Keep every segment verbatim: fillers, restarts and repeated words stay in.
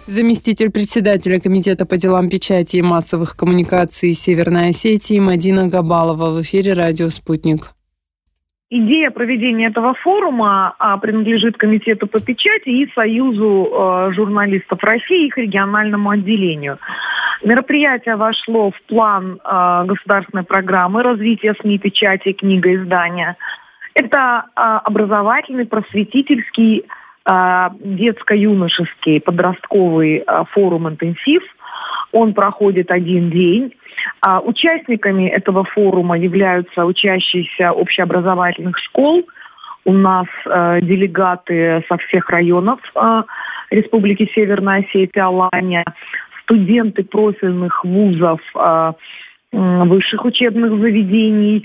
Заместитель председателя Комитета по делам печати и массовых коммуникаций Северной Осетии Мадина Габалова в эфире «Радио Спутник». Идея проведения этого форума а, принадлежит Комитету по печати и Союзу а, журналистов России, их региональному отделению. Мероприятие вошло в план а, государственной программы развития СМИ, печати и книгоиздания. Это а, образовательный, просветительский, а, детско-юношеский, подростковый а, форум «Интенсив». Он проходит один день. А участниками этого форума являются учащиеся общеобразовательных школ. У нас э, делегаты со всех районов э, Республики Северная Осетия, Алания, студенты профильных вузов, э, высших учебных заведений,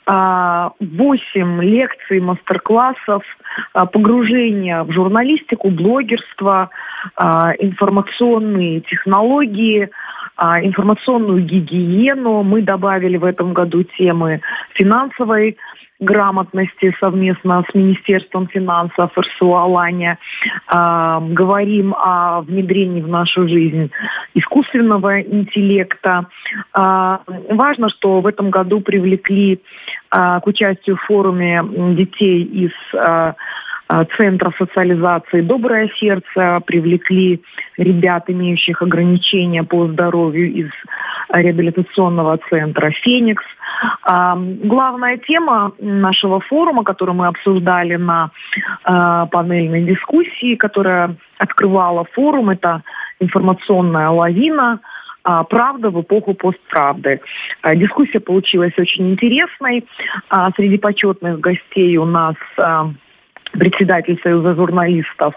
восемь лекций, мастер-классов, погружение в журналистику, блогерство, информационные технологии, информационную гигиену. Мы добавили в этом году темы финансовой грамотности совместно с Министерством финансов эр эс у Алания. Э, говорим о внедрении в нашу жизнь искусственного интеллекта. Э, важно, что в этом году привлекли э, к участию в форуме детей из э, Центра социализации «Доброе сердце», привлекли ребят, имеющих ограничения по здоровью из реабилитационного центра «Феникс». Главная тема нашего форума, которую мы обсуждали на панельной дискуссии, которая открывала форум, это информационная лавина, правда в эпоху постправды. Дискуссия получилась очень интересной. Среди почетных гостей у нас председатель Союза журналистов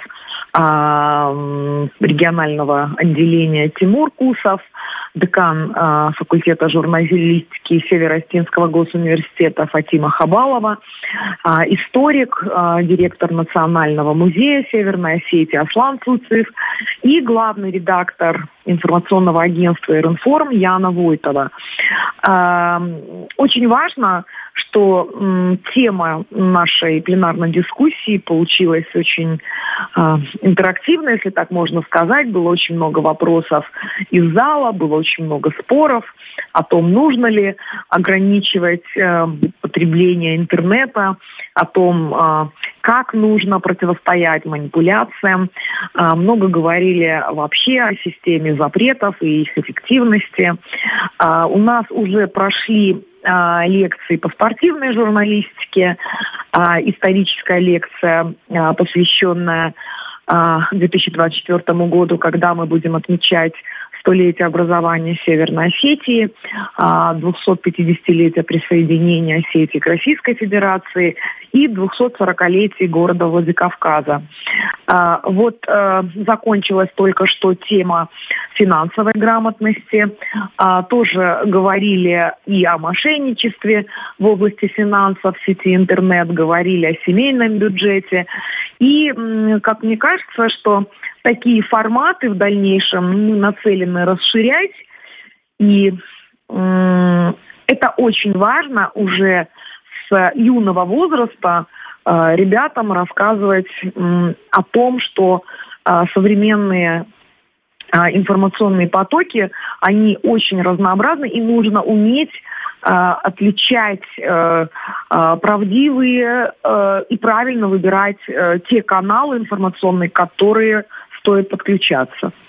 э, регионального отделения Тимур Кусов, декан э, факультета журналистики Северо-Осетинского госуниверситета Фатима Хабалова, э, историк, э, директор Национального музея Северной Осетии Аслан Цуцев и главный редактор информационного агентства «Иринформ» Яна Войтова. Э, очень важно, что м, тема нашей пленарной дискуссии получилась очень э, интерактивной, если так можно сказать. Было очень много вопросов из зала, было очень много споров о том, нужно ли ограничивать э, потребление интернета, о том, э, как нужно противостоять манипуляциям. Э, много говорили вообще о системе запретов и их эффективности. Э, у нас уже прошли лекции по спортивной журналистике, историческая лекция, посвященная две тысячи двадцать четвёртому году, когда мы будем отмечать столетие образования Северной Осетии, двухсотпятидесятилетие присоединения Осетии к Российской Федерации и двухсотсорокалетие города Владикавказа. Вот закончилась только что тема финансовой грамотности. Тоже говорили и о мошенничестве в области финансов в сети интернет, говорили о семейном бюджете. И, как мне кажется, что такие форматы в дальнейшем мы нацелены расширять. И э, это очень важно уже с юного возраста э, ребятам рассказывать э, о том, что э, современные э, информационные потоки, они очень разнообразны, и нужно уметь э, отличать э, э, правдивые э, и правильно выбирать э, те каналы информационные, которые стоит подключаться.